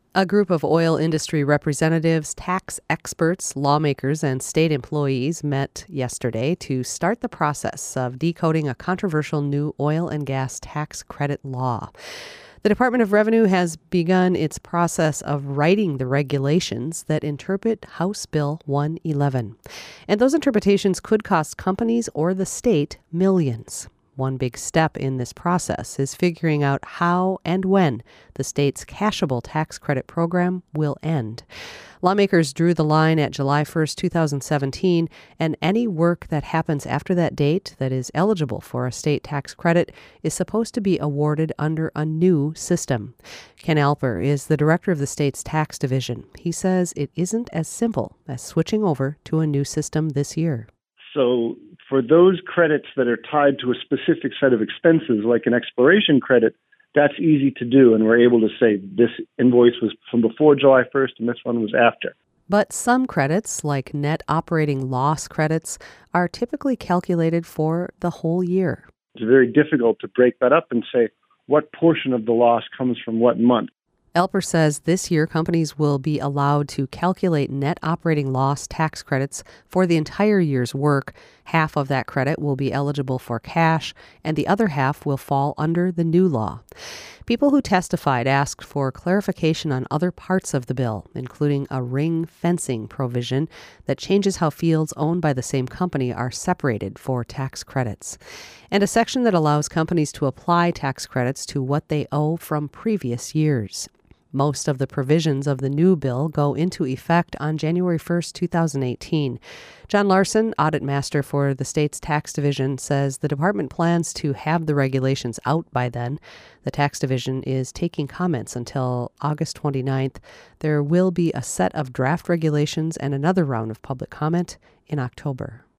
A group of oil industry representatives, tax experts, lawmakers, and state employees met yesterday to start the process of decoding a controversial new oil and gas tax credit law. The Department of Revenue has begun its process of writing the regulations that interpret House Bill 111. And those interpretations could cost companies or the state millions. One big step in this process is figuring out how and when the state's cashable tax credit program will end. Lawmakers drew the line at July 1st, 2017, and any work that happens after that date that is eligible for a state tax credit is supposed to be awarded under a new system. Ken Alper is the director of the state's tax division. He says it isn't as simple as switching over to a new system this year. So for those credits that are tied to a specific set of expenses, like an exploration credit, that's easy to do. And we're able to say this invoice was from before July 1st and this one was after. But some credits, like net operating loss credits, are typically calculated for the whole year. It's very difficult to break that up and say what portion of the loss comes from what month. Alper says this year companies will be allowed to calculate net operating loss tax credits for the entire year's work. Half of that credit will be eligible for cash, and the other half will fall under the new law. People who testified asked for clarification on other parts of the bill, including a ring fencing provision that changes how fields owned by the same company are separated for tax credits, and a section that allows companies to apply tax credits to what they owe from previous years. Most of the provisions of the new bill go into effect on January 1st, 2018. John Larson, audit master for the state's tax division, says the department plans to have the regulations out by then. The tax division is taking comments until August 29th. There will be a set of draft regulations and another round of public comment in October.